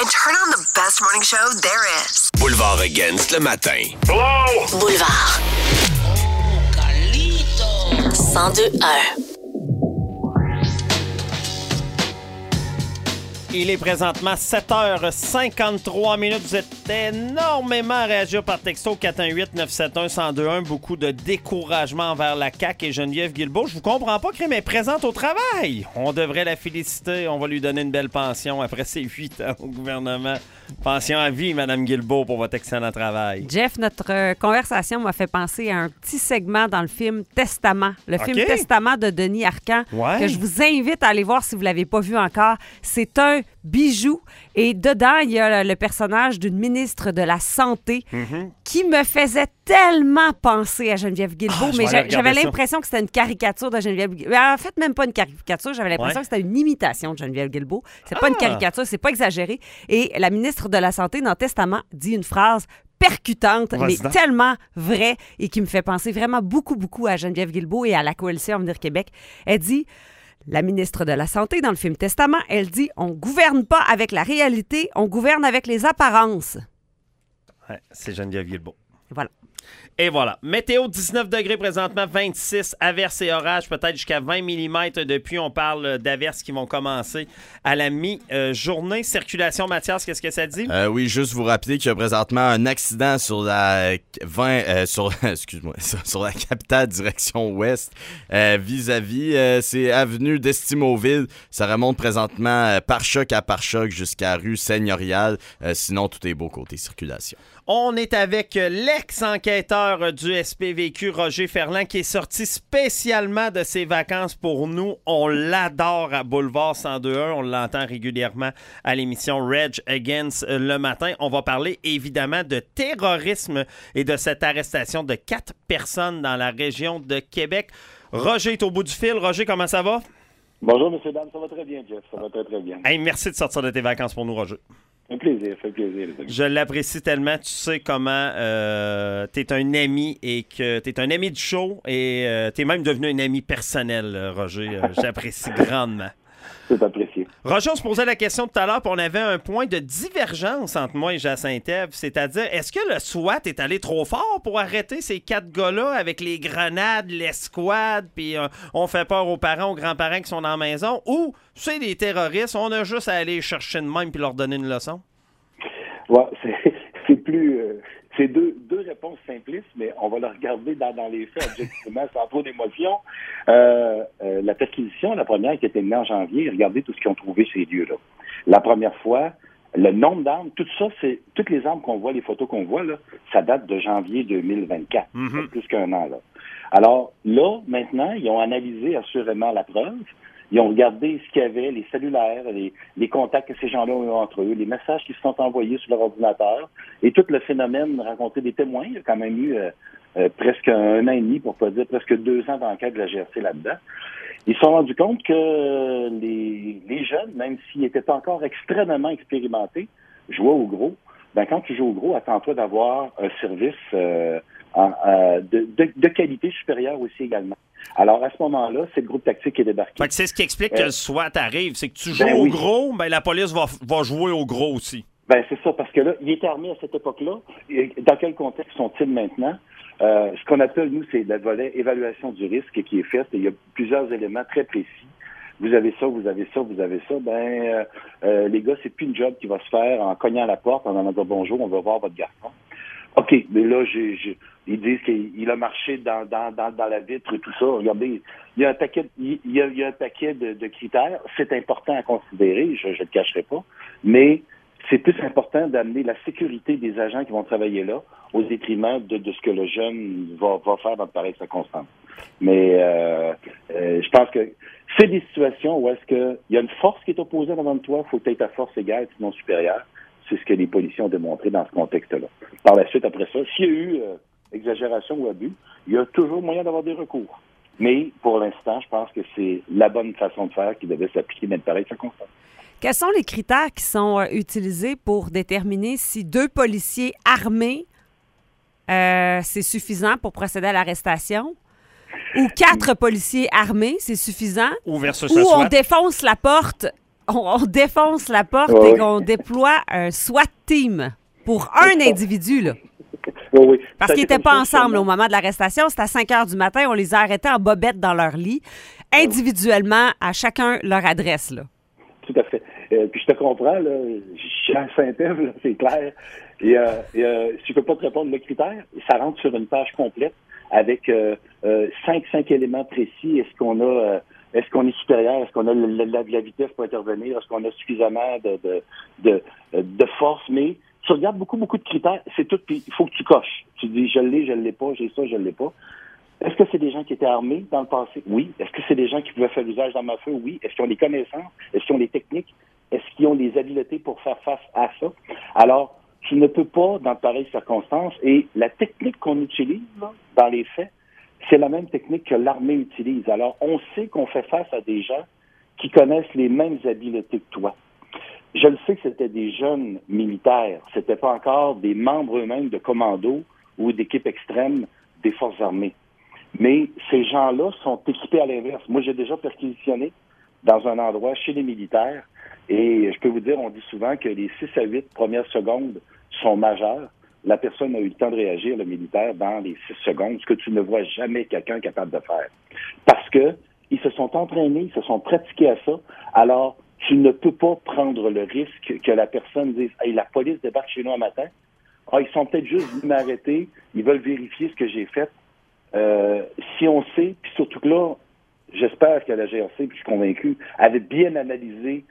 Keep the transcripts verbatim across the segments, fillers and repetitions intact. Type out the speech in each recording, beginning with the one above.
and turn on the best morning show there is. Boulevard Against le matin. Hello! Boulevard. Oh, Carlito! cent deux un. Il est présentement sept heures cinquante-trois minutes. Vous êtes énormément à réagir par texto quatre un huit neuf sept un un zéro deux un. Beaucoup de découragement envers la C A Q et Geneviève Guilbeault. Je vous comprends pas, Crème est présente au travail. On devrait la féliciter. On va lui donner une belle pension après ses huit ans au gouvernement. Pension à vie, Mme Guilbeault, pour votre excellent travail. Jeff, notre euh, conversation m'a fait penser à un petit segment dans le film Testament. Le OK. film Testament de Denis Arcand, Ouais. que je vous invite à aller voir si vous ne l'avez pas vu encore. C'est un bijou. Et dedans, il y a le personnage d'une ministre de la Santé Mm-hmm. qui me faisait tellement penser à Geneviève Guilbeault, Ah, je mais vais aller j'a- j'avais regarder ça. l'impression que c'était une caricature de Geneviève Guilbeault. En fait, même pas une caricature, j'avais l'impression Ouais. que c'était une imitation de Geneviève Guilbeault. C'est pas Ah. une caricature, c'est pas exagéré. Et la ministre de la Santé, dans Testament, dit une phrase percutante, Vas-y mais donc. tellement vraie et qui me fait penser vraiment beaucoup, beaucoup à Geneviève Guilbeault et à la Coalition Avenir Québec. Elle dit... La ministre de la Santé, dans le film Testament, elle dit « On gouverne pas avec la réalité, on gouverne avec les apparences. Ouais, c'est Geneviève Guilbeault. » Voilà. Et voilà. Météo, dix-neuf degrés présentement, vingt-six, averses et orages, peut-être jusqu'à vingt millimètres depuis. On parle d'averses qui vont commencer à la mi-journée. Circulation, Mathias, qu'est-ce que ça dit? Euh, oui, juste vous rappeler qu'il y a présentement un accident sur la vingt, euh, sur, excuse-moi, sur, sur la capitale direction ouest, euh, vis-à-vis, euh, c'est avenue d'Estimauville. Ça remonte présentement euh, par choc à par choc jusqu'à rue Seigneurial. Euh, sinon, tout est beau côté circulation. On est avec l'ex-enquêteur du S P V Q, Roger Ferland, qui est sorti spécialement de ses vacances pour nous. On l'adore à Boulevard cent deux un. On l'entend régulièrement à l'émission Reg Against le matin. On va parler évidemment de terrorisme et de cette arrestation de quatre personnes dans la région de Québec. Roger est au bout du fil. Roger, comment ça va? Bonjour, messieurs, dames. Ça va très bien, Jeff. Ça va très, très bien. Hey, merci de sortir de tes vacances pour nous, Roger. Un plaisir, ça fait plaisir, les amis. Je l'apprécie tellement. Tu sais comment euh, t'es un ami et que t'es un ami du show et euh, t'es même devenu un ami personnel, euh, Roger. Euh, J'apprécie grandement. C'est apprécié. Roger, on se posait la question tout à l'heure, puis on avait un point de divergence entre moi et Jacinthe-Ève, c'est-à-dire, est-ce que le SWAT est allé trop fort pour arrêter ces quatre gars-là avec les grenades, l'escouade, puis euh, on fait peur aux parents, aux grands-parents qui sont dans la maison, ou c'est des terroristes, on a juste à aller chercher de même puis leur donner une leçon? Ouais, c'est, c'est plus... euh, c'est deux, deux réponses simplistes, mais on va le regarder dans, dans les faits, objectivement, sans trop d'émotion. Euh, euh, la perquisition, la première qui était menée en janvier, regardez tout ce qu'ils ont trouvé ces lieux-là. La première fois, le nombre d'armes, tout ça, c'est toutes les armes qu'on voit, les photos qu'on voit, là, ça date de janvier deux mille vingt-quatre. Mm-hmm. C'est plus qu'un an, là. Alors, là, maintenant, ils ont analysé assurément la preuve. Ils ont regardé ce qu'il y avait, les cellulaires, les, les contacts que ces gens-là ont eu entre eux, les messages qui se sont envoyés sur leur ordinateur, et tout le phénomène rencontré des témoins. Il y a quand même eu euh, euh, presque un an et demi, pour pas dire presque deux ans d'enquête de la G R C là-dedans. Ils se sont rendus compte que les, les jeunes, même s'ils étaient encore extrêmement expérimentés, jouaient au gros. Ben, quand tu joues au gros, attends-toi d'avoir un service euh, en, euh, de, de, de qualité supérieure aussi également. Alors, à ce moment-là, c'est le groupe tactique qui est débarqué. Fait que c'est ce qui explique que Euh, le SWAT arrive, c'est que tu joues ben au oui. gros, ben la police va, va jouer au gros aussi. Ben, c'est ça, parce que là, il était armé à cette époque-là. Et dans quel contexte sont-ils maintenant? Euh, ce qu'on appelle, nous, c'est le volet évaluation du risque qui est fait. Et il y a plusieurs éléments très précis. Vous avez ça, vous avez ça, vous avez ça. Ben, euh, euh, les gars, c'est plus une job qui va se faire en cognant à la porte, en allant dire bonjour, on va voir votre garçon. OK, mais là, j'ai, j'ai, ils disent qu'il a marché dans, dans, dans, dans la vitre et tout ça. Regardez, il y a un paquet, il y a, il y a un paquet de, de critères. C'est important à considérer, je ne le cacherai pas, mais c'est plus important d'amener la sécurité des agents qui vont travailler là au détriment de, de ce que le jeune va, va faire dans de pareilles circonstances. Mais euh, euh, je pense que c'est des situations où est-ce qu'il y a une force qui est opposée devant toi, il faut être à force égale, sinon supérieure. C'est ce que les policiers ont démontré dans ce contexte-là. Par la suite, après ça, s'il y a eu euh, exagération ou abus, il y a toujours moyen d'avoir des recours. Mais pour l'instant, je pense que c'est la bonne façon de faire qui devait s'appliquer dans de pareilles circonstances. Quels sont les critères qui sont euh, utilisés pour déterminer si deux policiers armés, euh, c'est suffisant pour procéder à l'arrestation? Ou quatre policiers armés, c'est suffisant? Ou versus Ou le on SWAT. défonce la porte on, on défonce la porte Ouais, et ouais. qu'on déploie un SWAT team pour un individu, là. Oui, oui. Parce Ça a qu'ils été n'étaient comme pas ça, ensemble sûrement. au moment de l'arrestation. C'était à cinq heures du matin. On les a arrêtés en bobette dans leur lit, individuellement, à chacun leur adresse, là. Tout à fait. Euh, puis je te comprends, là, je suis à Saint-Ève, là, c'est clair. Et, euh, et euh, si je peux pas te répondre le critère, ça rentre sur une page complète avec euh, euh, cinq, cinq éléments précis. Est-ce qu'on a euh, est-ce qu'on est supérieur? Est-ce qu'on a la, la, la vitesse pour intervenir? Est-ce qu'on a suffisamment de, de, de, de force? Mais tu regardes beaucoup, beaucoup de critères, c'est tout, puis il faut que tu coches. Tu dis, je l'ai, je l'ai pas, j'ai ça, je l'ai pas. Est-ce que c'est des gens qui étaient armés dans le passé? Oui. Est-ce que c'est des gens qui pouvaient faire usage d'armes à feu? Oui. Est-ce qu'ils ont les connaissances? Est-ce qu'ils ont les techniques? Est-ce qu'ils ont les habiletés pour faire face à ça? Alors, tu ne peux pas, dans de pareilles circonstances, et la technique qu'on utilise, là, dans les faits, c'est la même technique que l'armée utilise. Alors, on sait qu'on fait face à des gens qui connaissent les mêmes habiletés que toi. Je le sais que c'était des jeunes militaires. C'était pas encore des membres eux-mêmes de commando ou d'équipe extrême des forces armées. Mais ces gens-là sont équipés à l'inverse. Moi, j'ai déjà perquisitionné dans un endroit chez les militaires et je peux vous dire, on dit souvent que les six à huit premières secondes sont majeures. La personne a eu le temps de réagir, le militaire, dans les six secondes, ce que tu ne vois jamais quelqu'un capable de faire. Parce que ils se sont entraînés, ils se sont pratiqués à ça. Alors, tu ne peux pas prendre le risque que la personne dise « Hey, la police débarque chez nous un matin. Ah, ils sont peut-être juste venus m'arrêter. Ils veulent vérifier ce que j'ai fait. » Euh, si on sait, puis surtout que là, j'espère que la G R C, puis je suis convaincu, avait bien analysé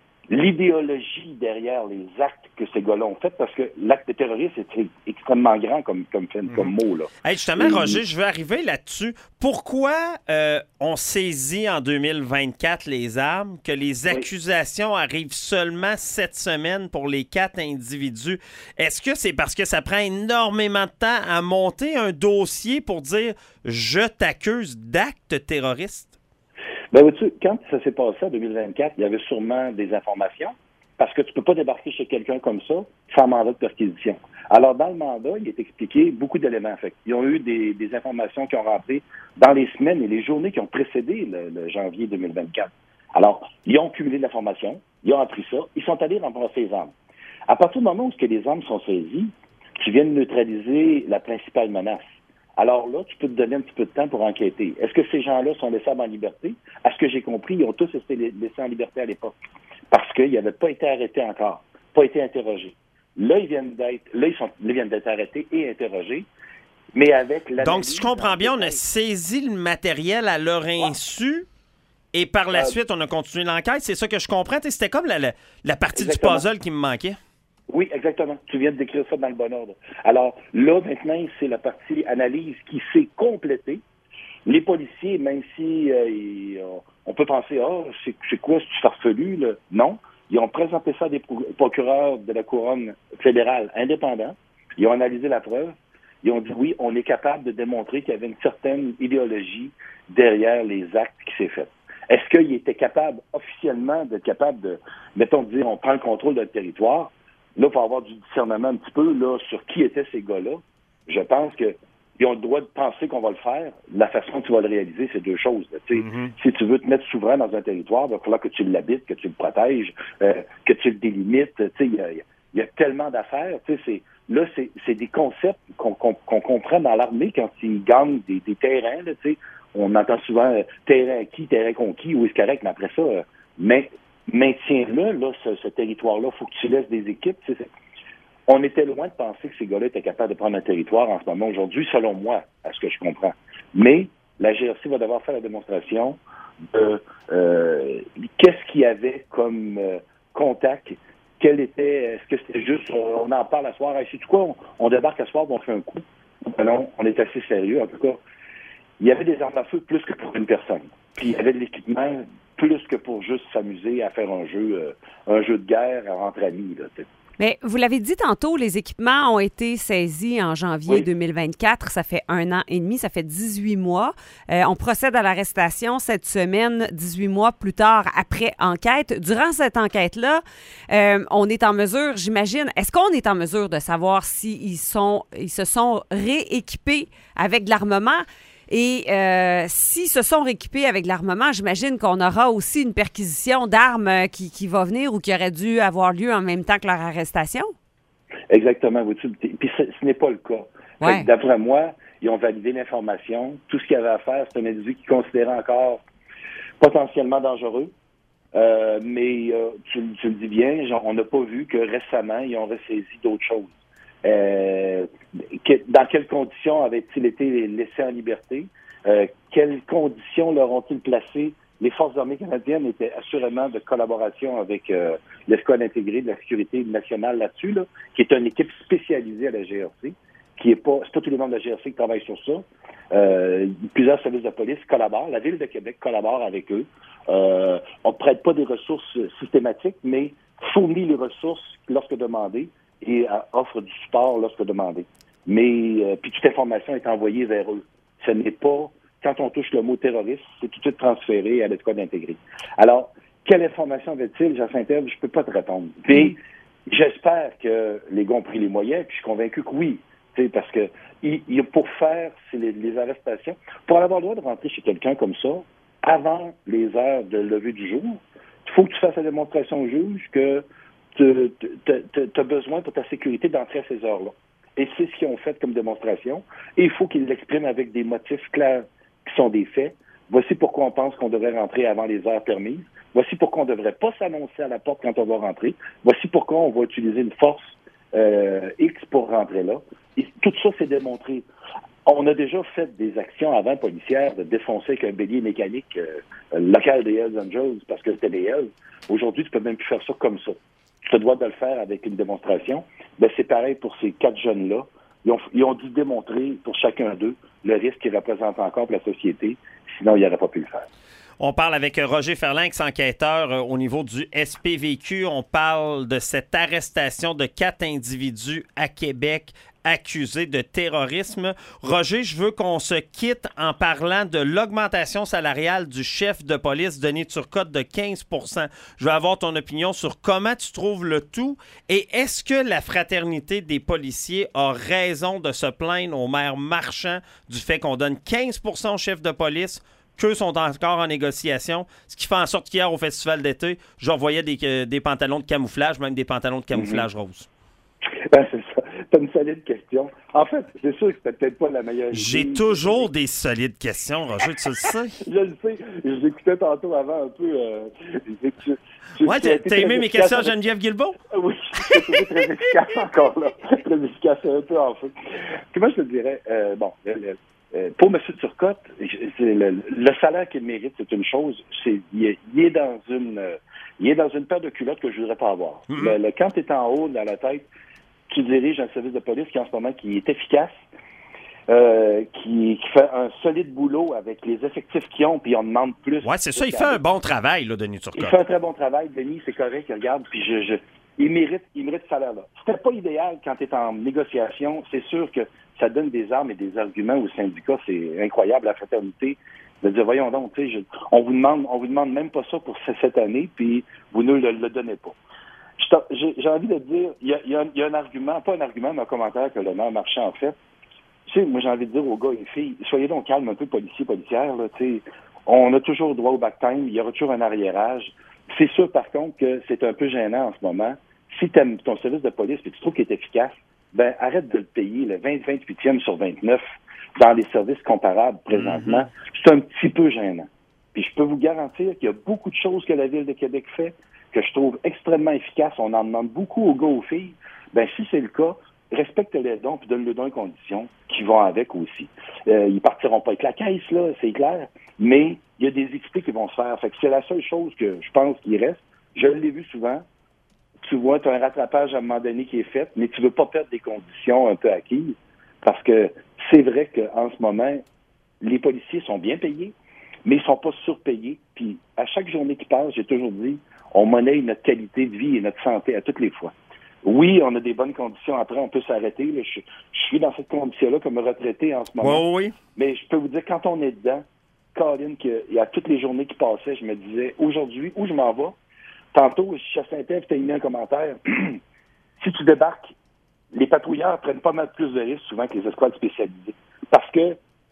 l'idéologie derrière les actes que ces gars-là ont fait, parce que l'acte de terrorisme est extrêmement grand comme, comme, comme mot, là. Hey, justement, Roger, je veux arriver là-dessus. Pourquoi euh, on saisit en deux mille vingt-quatre les armes, que les accusations arrivent seulement cette semaine pour les quatre individus? Est-ce que c'est parce que ça prend énormément de temps à monter un dossier pour dire « je t'accuse d'actes terroristes » ? Ben, vois-tu, quand ça s'est passé en deux mille vingt-quatre, il y avait sûrement des informations, parce que tu peux pas débarquer chez quelqu'un comme ça sans mandat de perquisition. Alors, dans le mandat, il est expliqué beaucoup d'éléments. Fait ils ont eu des, des informations qui ont rentré dans les semaines et les journées qui ont précédé le, le janvier deux mille vingt-quatre. Alors, ils ont cumulé de l'information, ils ont appris ça, ils sont allés remplacer les armes. À partir du moment où que les armes sont saisies, tu viens de neutraliser la principale menace. Alors là, tu peux te donner un petit peu de temps pour enquêter. Est-ce que ces gens-là sont laissables en liberté? À ce que j'ai compris, ils ont tous été laissés en liberté à l'époque. Parce qu'ils n'avaient pas été arrêtés encore, pas été interrogés. Là, ils viennent d'être, là, ils sont, ils viennent d'être arrêtés et interrogés, mais avec la. Donc, si je comprends bien, on a saisi le matériel à leur insu et par la Euh, suite, on a continué l'enquête. C'est ça que je comprends. T'sais, c'était comme la, la, la partie Exactement. du puzzle qui me manquait. Oui, exactement. Tu viens de décrire ça dans le bon ordre. Alors là, maintenant, c'est la partie analyse qui s'est complétée. Les policiers, même si euh, ils, euh, on peut penser, ah, oh, c'est, c'est quoi, c'est farfelu, là? Non. Ils ont présenté ça à des pro- procureurs de la couronne fédérale indépendants. Ils ont analysé la preuve. Ils ont dit, oui, on est capable de démontrer qu'il y avait une certaine idéologie derrière les actes qui s'est fait. Est-ce qu'ils étaient capables, officiellement, d'être capables de, mettons, de dire, on prend le contrôle d'un territoire? Là, il faut avoir du discernement un petit peu là sur qui étaient ces gars-là. Je pense qu'ils ont le droit de penser qu'on va le faire. La façon que tu vas le réaliser, c'est deux choses. Là, mm-hmm. Si tu veux te mettre souverain dans un territoire, il va falloir que tu l'habites, que tu le protèges, euh, que tu le délimites. Il y a, y a tellement d'affaires. C'est, là, c'est, c'est des concepts qu'on, qu'on, qu'on comprend dans l'armée quand ils gagnent des, des terrains. Là, on entend souvent euh, terrain acquis, terrain conquis, oui, c'est correct, mais après ça, euh, mais maintiens-le, là, ce, ce territoire-là, il faut que tu laisses des équipes. C'est, on était loin de penser que ces gars-là étaient capables de prendre un territoire en ce moment aujourd'hui, selon moi, à ce que je comprends. Mais la G R C va devoir faire la démonstration de euh, qu'est-ce qu'il y avait comme euh, contact, quel était, est-ce que c'était juste, on en parle à soir, hey, sais-tu quoi, on, on débarque à soir, on fait un coup. Non, on est assez sérieux, en tout cas. Il y avait des armes à feu plus que pour une personne. Puis il y avait de l'équipement plus que pour juste s'amuser à faire un jeu, euh, un jeu de guerre entre amis. Là, mais vous l'avez dit tantôt, les équipements ont été saisis en janvier oui. deux mille vingt-quatre. Ça fait un an et demi, ça fait dix-huit mois. Euh, on procède à l'arrestation cette semaine, dix-huit mois plus tard, après enquête. Durant cette enquête-là, euh, on est en mesure, j'imagine, est-ce qu'on est en mesure de savoir s'ils sont, ils se sont rééquipés avec de l'armement? Et euh, s'ils se sont rééquipés avec de l'armement, j'imagine qu'on aura aussi une perquisition d'armes qui, qui va venir ou qui aurait dû avoir lieu en même temps que leur arrestation? Exactement. Puis ce, ce n'est pas le cas. Ouais. D'après moi, ils ont validé l'information. Tout ce qu'il y avait à faire, c'est un individu qui considérait encore potentiellement dangereux. Euh, mais euh, tu, tu le dis bien, genre, on n'a pas vu que récemment, ils ont ressaisi d'autres choses. Euh, que, dans quelles conditions avaient-ils été laissés en liberté? Euh, quelles conditions leur ont-ils placé? Les Forces armées canadiennes étaient assurément de collaboration avec euh, l'escouade intégrée de la sécurité nationale là-dessus, là, qui est une équipe spécialisée à la G R C, qui est pas, c'est pas tous les membres de la G R C qui travaillent sur ça. Euh, plusieurs services de police collaborent. La Ville de Québec collabore avec eux. Euh, on ne prête pas des ressources systématiques, mais fournit les ressources lorsque demandé et euh, offre du support lorsque demandé. Mais euh, puis toute information est envoyée vers eux. Ce n'est pas, quand on touche le mot terroriste, c'est tout de suite transféré à l'escouade intégrée. Alors, quelle information avait-il, Jacinthe? Je peux pas te répondre. Puis, j'espère que les gars ont pris les moyens, puis je suis convaincu que oui. Parce que il, il, pour faire les, les arrestations, pour avoir le droit de rentrer chez quelqu'un comme ça, avant les heures de lever du jour, il faut que tu fasses la démonstration au juge que tu as besoin pour ta sécurité d'entrer à ces heures-là. Et c'est ce qu'ils ont fait comme démonstration. Et il faut qu'ils l'expriment avec des motifs clairs qui sont des faits. Voici pourquoi on pense qu'on devrait rentrer avant les heures permises. Voici pourquoi on ne devrait pas s'annoncer à la porte quand on va rentrer. Voici pourquoi on va utiliser une force euh, X pour rentrer là. Et tout ça, c'est démontré. On a déjà fait des actions avant policières de défoncer avec un bélier mécanique euh, local des Hells Angels parce que c'était des Hells. Aujourd'hui, tu peux même plus faire ça comme ça. Tu te dois de le faire avec une démonstration. Ben, c'est pareil pour ces quatre jeunes-là. Ils ont, ils ont dû démontrer pour chacun d'eux le risque qu'ils représentent encore pour la société. Sinon, ils n'auraient pas pu le faire. On parle avec Roger Ferland, ex-enquêteur euh, au niveau du S P V Q. On parle de cette arrestation de quatre individus à Québec accusés de terrorisme. Roger, je veux qu'on se quitte en parlant de l'augmentation salariale du chef de police, Denis Turcotte, de quinze pour cent. Je veux avoir ton opinion sur comment tu trouves le tout et est-ce que la Fraternité des policiers a raison de se plaindre au maire Marchand du fait qu'on donne quinze pour cent au chef de police, qu'eux sont encore en négociation, ce qui fait en sorte qu'hier, au festival d'été, j'envoyais des, euh, des pantalons de camouflage, même des pantalons de camouflage mm-hmm. roses. Ben, c'est ça. T'as une solide question. En fait, c'est sûr que c'était peut-être pas la meilleure idée. J'ai toujours des solides questions, Roger, tu le sais. Je le sais. J'écoutais tantôt avant un peu. Euh, tu, tu, ouais, t'as, t'as aimé mes questions à Geneviève Guilbeault? Oui, c'était très efficace encore là. Très efficace, un peu en fait. Comment je te dirais? Euh, bon, le, le, Euh, pour M. Turcotte, c'est le, le salaire qu'il mérite, c'est une chose. C'est, il, est, il est dans une, euh, il est dans une paire de culottes que je voudrais pas avoir. Mm-hmm. Le, le, quand tu es en haut dans la tête, tu diriges un service de police qui en ce moment qui est efficace, euh, qui, qui fait un solide boulot avec les effectifs qu'ils ont, puis on demande plus. Ouais, c'est ça. Il fait un bon travail, là, Denis Turcotte. Il fait un très bon travail, Denis. C'est correct. Regarde, puis je, je il mérite, il mérite ce salaire-là. C'était pas idéal quand tu es en négociation. C'est sûr que ça donne des armes et des arguments aux syndicats. C'est incroyable, la fraternité, de dire, voyons donc, tu sais, on vous demande, on vous demande même pas ça pour cette année, puis vous ne le, le donnez pas. J'ai, j'ai envie de dire, il y a, y, a, y a un argument, pas un argument, mais un commentaire que le maire Marchand a fait. Tu sais, moi, j'ai envie de dire aux gars et aux filles, soyez donc calmes un peu, policiers, policières, là, tu sais. On a toujours droit au back time, il y aura toujours un arriérage. C'est sûr, par contre, que c'est un peu gênant en ce moment. Si tu aimes ton service de police et tu trouves qu'il est efficace, ben arrête de le payer, le vingt, vingt-huitième sur vingt-neuf, dans les services comparables présentement. Mm-hmm. C'est un petit peu gênant. Puis je peux vous garantir qu'il y a beaucoup de choses que la Ville de Québec fait que je trouve extrêmement efficaces. On en demande beaucoup aux gars, aux filles. Ben si c'est le cas, respecte-les donc et donne-le dans les conditions qui vont avec aussi. Euh, ils partiront pas avec la caisse, là, c'est clair, mais il y a des équipés qui vont se faire. Fait que c'est la seule chose que je pense qu'il reste. Je l'ai vu souvent. Tu vois, tu as un rattrapage à un moment donné qui est fait, mais tu veux pas perdre des conditions un peu acquises, parce que c'est vrai qu'en ce moment, les policiers sont bien payés, mais ils sont pas surpayés. Puis à chaque journée qui passe, j'ai toujours dit, on monnaie notre qualité de vie et notre santé à toutes les fois. Oui, on a des bonnes conditions. Après, on peut s'arrêter. Là. Je, je suis dans cette condition-là comme retraité en ce moment. Oui, oui. Mais je peux vous dire, quand on est dedans, Colin, qu'il y a toutes les journées qui passaient, je me disais, aujourd'hui, où je m'en vais? Tantôt, je suis à Saint-Ève, tu as mis un commentaire. Si tu débarques, les patrouilleurs prennent pas mal plus de risques souvent que les escouades spécialisées. Parce que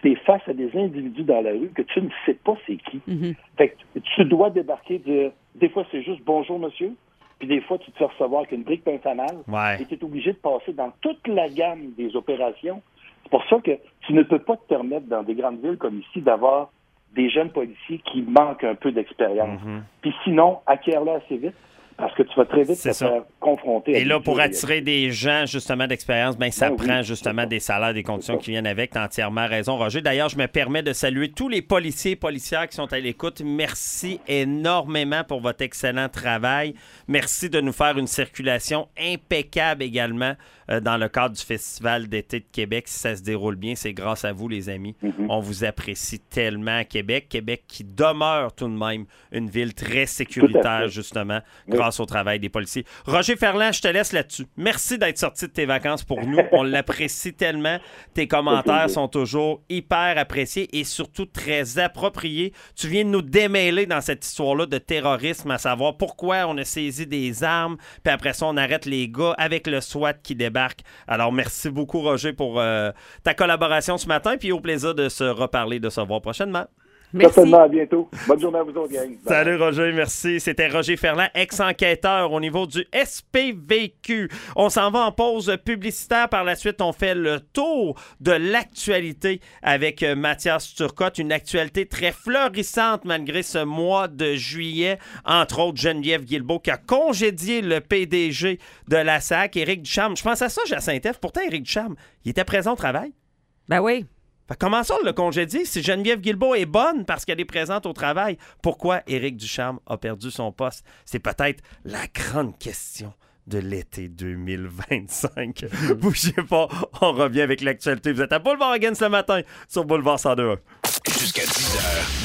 tu es face à des individus dans la rue que tu ne sais pas c'est qui. Mm-hmm. Fait que tu dois débarquer de... Des fois, c'est juste « Bonjour, monsieur », puis des fois, tu te fais recevoir avec une brique pintanale, Ouais. et tu es obligé de passer dans toute la gamme des opérations. C'est pour ça que tu ne peux pas te permettre, dans des grandes villes comme ici, d'avoir des jeunes policiers qui manquent un peu d'expérience. Mm-hmm. Puis sinon, acquiert-le assez vite, parce que tu vas très vite C'est te ça. faire confronter. Et à là, des pour choses. attirer des gens, justement, d'expérience, ben ça Ben oui, prend c'est justement ça. des salaires, des conditions C'est ça. qui viennent avec. Tu as entièrement raison, Roger. D'ailleurs, je me permets de saluer tous les policiers et policières qui sont à l'écoute. Merci énormément pour votre excellent travail. Merci de nous faire une circulation impeccable également euh, dans le cadre du Festival d'été de Québec. Si ça se déroule bien, c'est grâce à vous, les amis. Mm-hmm. On vous apprécie tellement à Québec. Québec qui demeure tout de même une ville très sécuritaire, fait. justement, Oui. grâce au travail des policiers. Roger Ferland, je te laisse là-dessus. Merci d'être sorti de tes vacances pour nous. On l'apprécie tellement. Tes commentaires sont toujours hyper appréciés et surtout très appropriés. Tu viens de nous démêler dans cette histoire-là de terrorisme, à savoir pourquoi on a saisi des armes, puis après ça, on arrête les gars avec le SWAT qui débarque. Alors, merci beaucoup, Roger, pour euh, ta collaboration ce matin, puis au plaisir de se reparler, de se voir prochainement. Merci. Certainement, à bientôt. Bonne journée à vous autres, gang. Bye. Salut Roger, merci. C'était Roger Ferland, ex-enquêteur au niveau du S P V Q. On s'en va en pause publicitaire. Par la suite, on fait le tour de l'actualité avec euh, Mathias Turcotte. Une actualité très florissante malgré ce mois de juillet. Entre autres, Geneviève Guilbeault qui a congédié le P D G de la S A C, Éric Ducharme. Je pense à ça, Jacinthe. Pourtant, Éric Ducharme, il était présent au travail. Ben oui. Fait que comment ça, on le congédie? Si Geneviève Guilbeault est bonne parce qu'elle est présente au travail, pourquoi Éric Ducharme a perdu son poste? C'est peut-être la grande question de l'été deux mille vingt-cinq. Bougez pas, on revient avec l'actualité. Vous êtes à Boulevard Against le matin sur Boulevard cent deux. Jusqu'à dix heures.